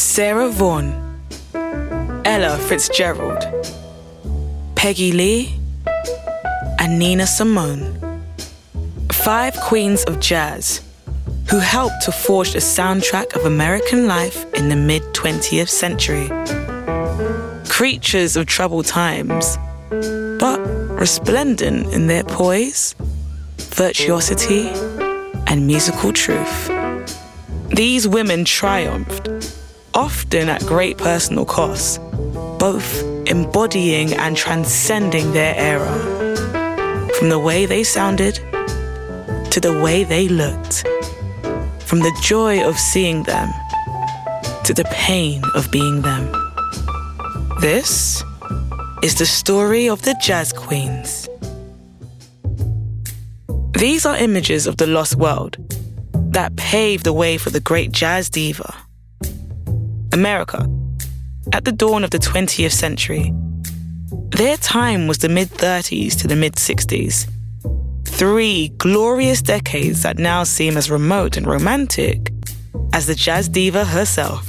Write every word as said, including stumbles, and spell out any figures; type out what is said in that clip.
Sarah Vaughan, Ella Fitzgerald, Peggy Lee, and Nina Simone. Five queens of jazz who helped to forge the soundtrack of American life in the mid-twentieth century. Creatures of troubled times, but resplendent in their poise, virtuosity, and musical truth. These women triumphed, often at great personal cost, both embodying and transcending their era. From the way they sounded to the way they looked, from the joy of seeing them to the pain of being them. This is the story of the Jazz Queens. These are images of the lost world that paved the way for the great jazz diva. America, at the dawn of the twentieth century, their time was the mid-thirties to the mid-sixties. Three glorious decades that now seem as remote and romantic as the jazz diva herself.